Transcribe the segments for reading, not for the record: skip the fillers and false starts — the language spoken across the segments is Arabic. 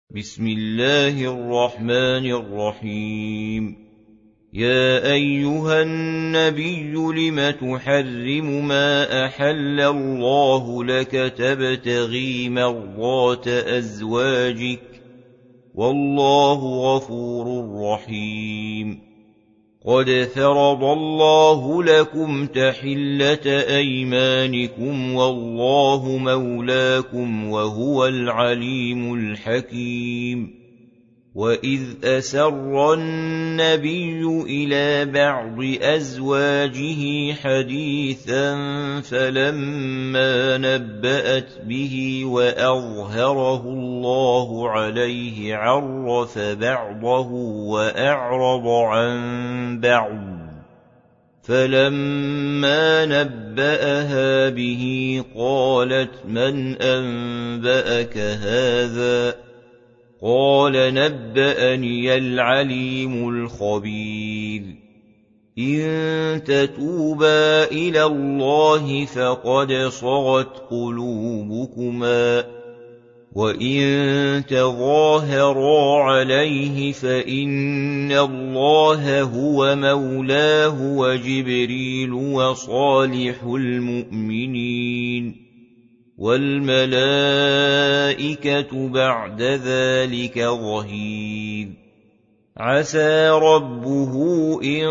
بسم الله الرحمن الرحيم. يا أيها النبي لم تحرم ما أحل الله لك تبتغي مرضات أزواجك والله غفور رحيم. قد فرض الله لكم تحلة أيمانكم والله مولاكم وهو العليم الحكيم. وإذ أسر النبي إلى بعض أزواجه حديثا فلما نبأت به وأظهره الله عليه عرف بعضه وأعرض عن بعض، فلما نبأها به قالت من أنبأك هذا؟ قال نبأني العليم الخبير. إن تتوبا إلى الله فقد صغت قلوبكما، وإن تظاهرا عليه فإن الله هو مولاه وجبريل وصالح المؤمنين والملائكة بعد ذلك ظهير. عسى ربه إن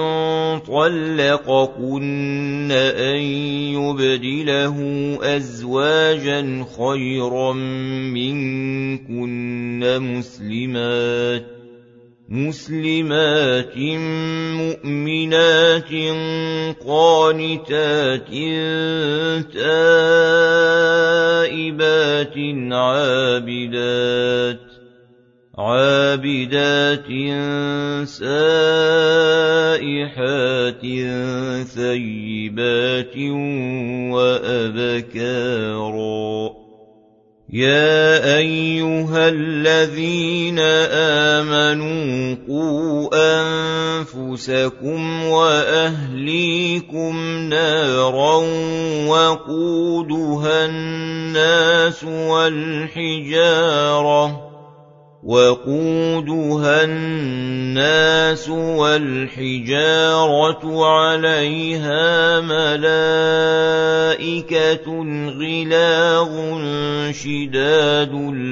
طلقكن أن يبدله أزواجا خيرا منكن مسلمات مؤمنات قانتات تائبات عابدات سائحات ثيبات وأبكارا. يا أيها الذين آمنوا قوا أنفسكم وأهليكم نارا وقودها الناس والحجارة عليها ملائكة غلاظ شداد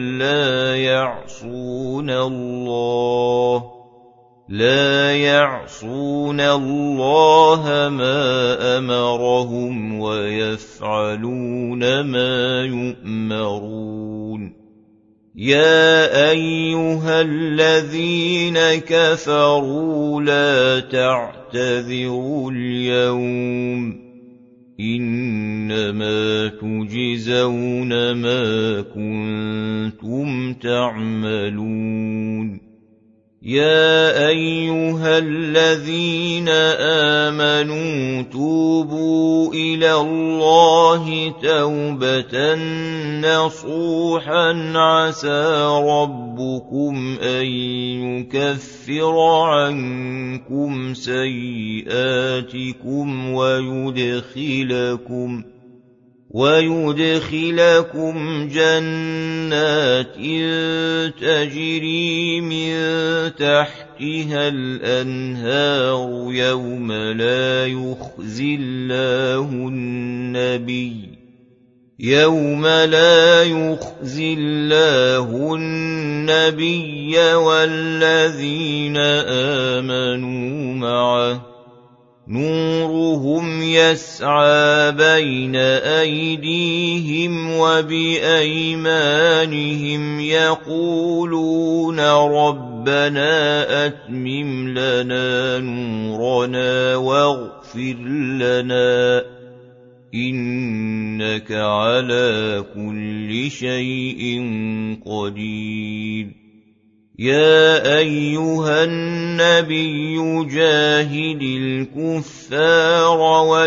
لا يعصون الله ما أمرهم ويفعلون ما يؤمرون. يا أيها الذين كفروا لا تعتذروا اليوم، إنما تجزون ما كنتم تعملون. يا أيها الذين آمنوا توبوا إلى الله توبة نصوحا عسى ربكم أن يكفر عنكم سيئاتكم ويدخلكم جنات تجري من تحتها الأنهار يوم لا يخزي الله النبي والذين آمنوا معه نورهم يسعى بين أيديهم وبأيمانهم يقولون ربنا أتمم لنا نورنا واغفر لنا إنك على كل شيء قدير. يا أيها النبي جاهد الكفار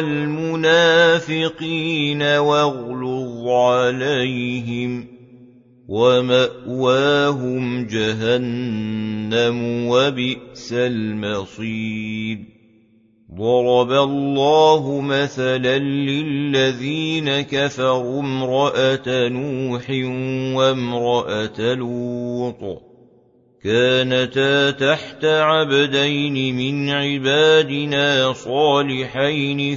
والمنافقين واغلظ عليهم ومأواهم جهنم وبئس المصير. ضرب الله مثلا للذين كفروا امرأة نوح وامرأة لوط كانتا تحت عبدين من عبادنا صالحين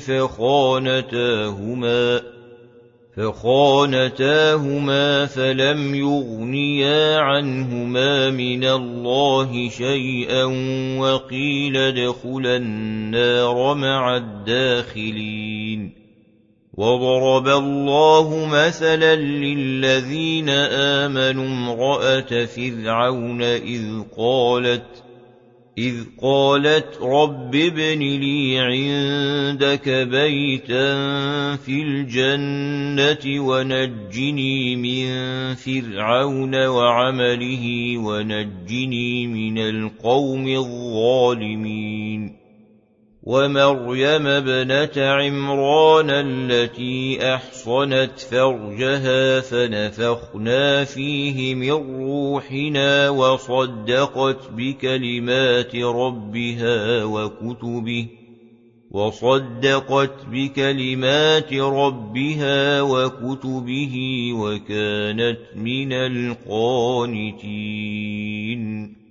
فخانتاهما فلم يغنيا عنهما من الله شيئا وقيل ادخلا النار مع الداخلين. وضرب الله مثلا للذين آمنوا امرأة فرعون إذ قالت رب ابن لي عندك بيتا في الجنة ونجني من فرعون وعمله ونجني من القوم الظالمين. ومريم ابنة عمران التي أحصنت فرجها فنفخنا فيه من روحنا وصدقت بكلمات ربها وكتبه وكانت من القانتين.